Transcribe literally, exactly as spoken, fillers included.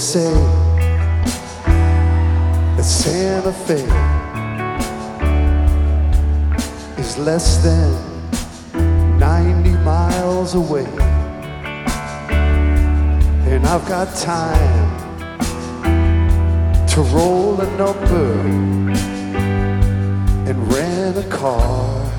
say that Santa Fe is less than ninety miles away, and I've got time to roll a number and rent a car.